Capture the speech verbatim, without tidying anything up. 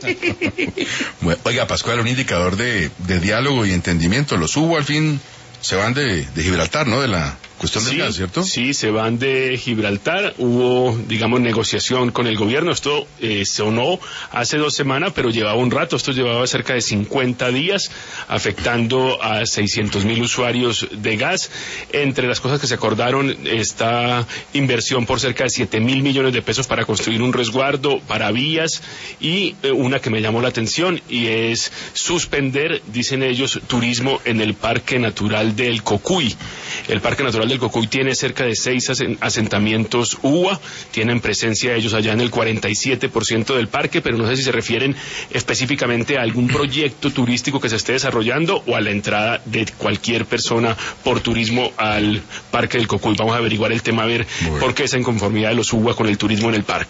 Bueno, oiga, Pascual, un indicador de, de diálogo y entendimiento. Los hubo al fin, se van de, de Gibraltar, ¿no? De la cuestión del sí, gas, ¿cierto? Sí, se van de Gibraltar. Hubo, digamos, negociación con el gobierno. Esto eh, sonó hace dos semanas, pero llevaba un rato. Esto llevaba cerca de cincuenta días, afectando a seiscientos mil usuarios de gas. Entre las cosas que se acordaron, esta inversión por cerca de siete mil millones de pesos para construir un resguardo para vías, y eh, una que me llamó la atención, y es suspender, dicen ellos, turismo en el Parque Natural del Cocuy. El Parque Natural del Cocuy tiene cerca de seis asentamientos U A, tienen presencia ellos allá en el cuarenta y siete por ciento del parque, pero no sé si se refieren específicamente a algún proyecto turístico que se esté desarrollando o a la entrada de cualquier persona por turismo al Parque del Cocuy. Vamos a averiguar el tema, a ver bueno. por qué esa inconformidad de los U A con el turismo en el parque.